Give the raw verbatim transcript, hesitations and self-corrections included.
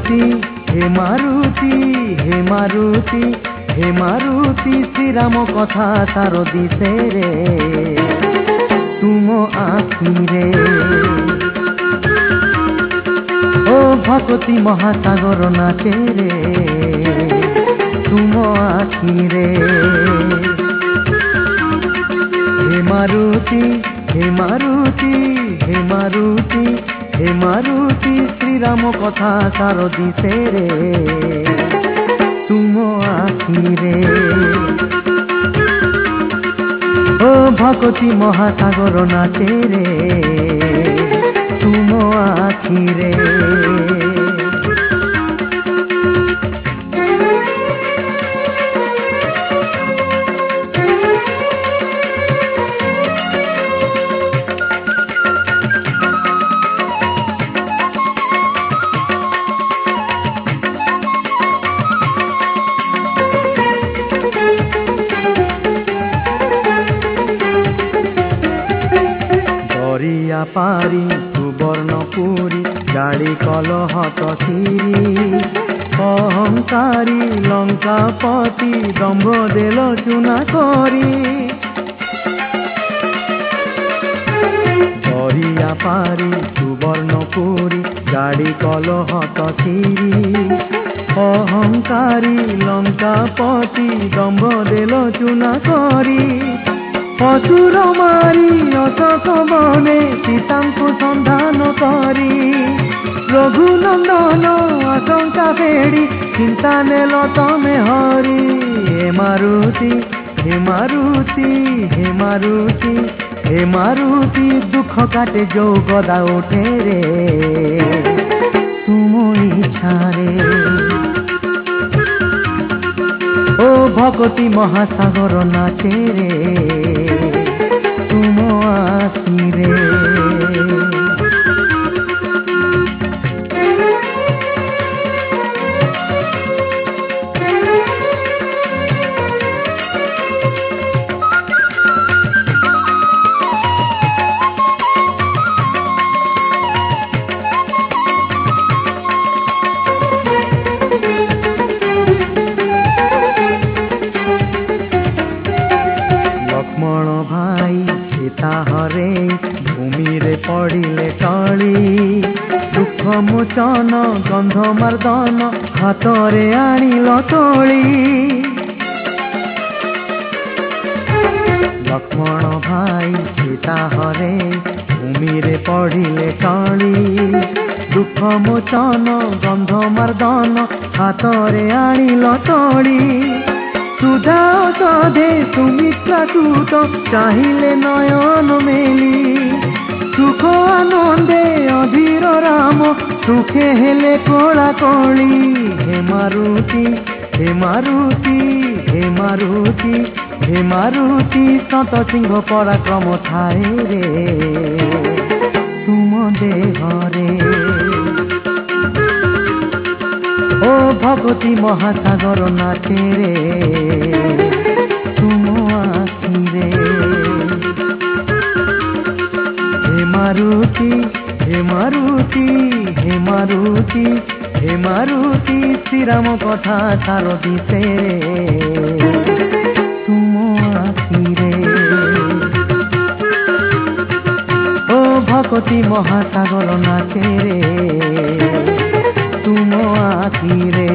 मारुति हे मारुति हे मारुति हे मारुति श्रीराम कथा तार दिसे रे तुम आखि रे ओ भगवती महासागर नाचे रे तुम आखि रे हे मारुति हे मारुति हे मारुति हे मारुति श्रीराम कथा तार दिसे रे तुम आखि रे ओ भगवती महासागर नाचे रे तुम आखि रे पारी सुवर्णपुरी गाड़ी कलह तसीरी अहंकारी लंकापति दम्भ देल चुना करी दरिया पारी सुवर्णपुरी गाड़ी कलह तसीरी अहंकारी लंकापति दम्भ देल चुना करी असुर मारी अशोक बने सीता को संधान करी रघुनंदन आशंका फेड़ी चिंता नेल तमे हरि हे मारुति हे मारुति हे मारुति हे मारुति दुख काटे जो गदा उठे रे तुम इच्छा रे ओ भगवती महासागर नाचे रे तुम आखि रे हरे भूमि रे पड़िले टली दुख मोचन गंध मर्दन हाथ रे आनिल तोली लक्ष्मण भाई सीता हरे भूमि रे पड़िले टली दुख मोचन गंध मर्दन हाथ रे आनिल तोली सुधा सधे सुमित्रा तूत चाहिले नयन मेली सुख आनंदे अधीर राम सुखे हेले कोला कोली हे मारुति हे मारुति हे मारुति हे मारुति सत सिंह पराक्रम थाए रे तुम देह रे ओ भगवती महासागर नाचे रे तुम आखि रे हे मारुति हे मारुति हे मारुति हे मारुति श्रीराम कथा तार दिसे रे तुम आखि रे ओ भगवती महासागर नाचे रे तुम आखि रे